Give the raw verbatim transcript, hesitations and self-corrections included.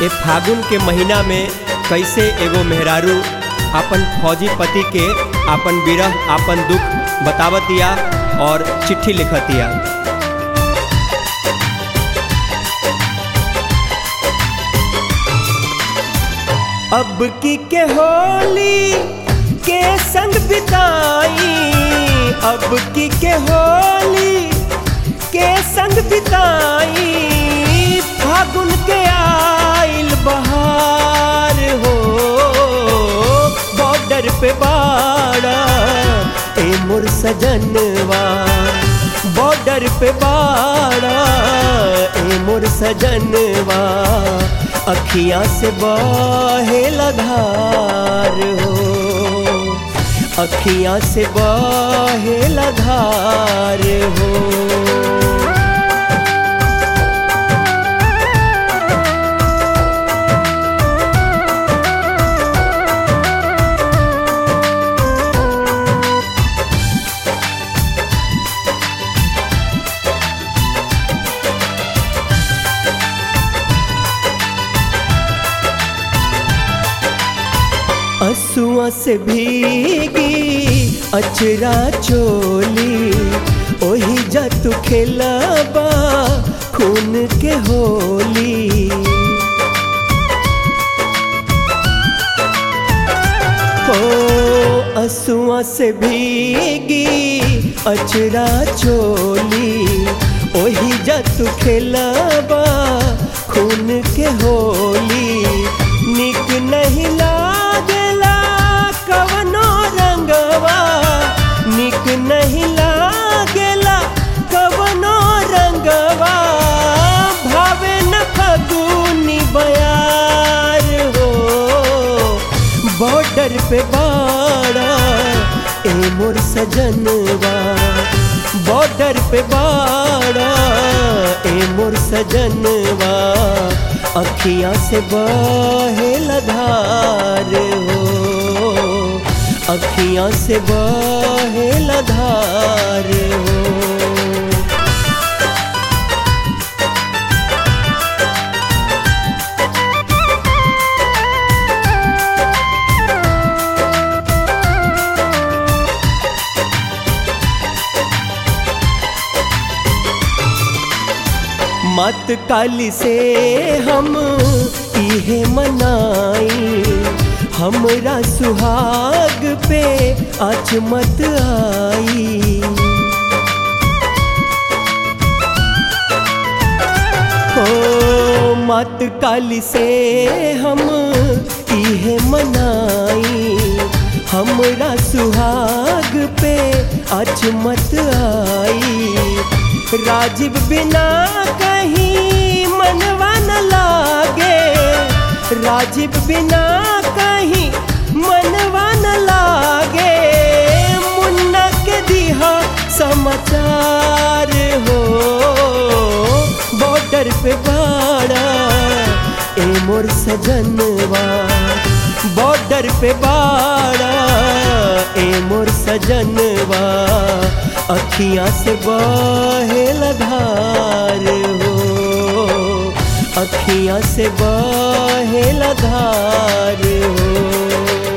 ए फागुन के महीना में कैसे एगो मेहरारू अपन फौजी पति के अपन विरह अपन दुख बतावतिया और चिट्ठी लिखतिया। अब की के होली के संग बिताई, अब की के होली के संग बिताई, फागुन के आइल बहार हो। बॉर्डर पे बाड़ा ए मोर सजनवा, बॉर्डर पे बाड़ा ए मोर सजनवा, अखियाँ से बहे धार हो, अखियाँ से बहे धार हो। असुआ से भीगी अचरा चोली, ओही जा तू खेलाबा खून के होली। हो असुआ से भीगी अचरा चोली, ओही जा तू खेलाबा खून के होली। निक नहीं लागेला कवनो रंगवा, निक नहीं लागेला कवनो रंगवा, भावे न फगुनी बयार हो। बॉर्डर पे बाड़ा ए मोर सजनवा, बॉर्डर पे बाड़ा ए मोर सजनवा, अखियाँ से बहे धार हो, अखियाँ से बहे धार हो। मत काली से हम इहे मनाई, हमरा सुहाग पे आँच मत आई। ओ मत काली से हम इहे मनाई, हमरा सुहाग पे आँच मत आई। राजीव बिना कहीं मनवा न लागे, राजीव बिना कहीं मनवा न लागे, मुन्ना के दिहा समाचार हो। बॉर्डर पे बाड़ा ए मोर सजनवा, बॉर्डर पे बाड़ा ए मोर सजनवा, अखियाँ से बहे धार हो, अखियाँ से बहे धार हो।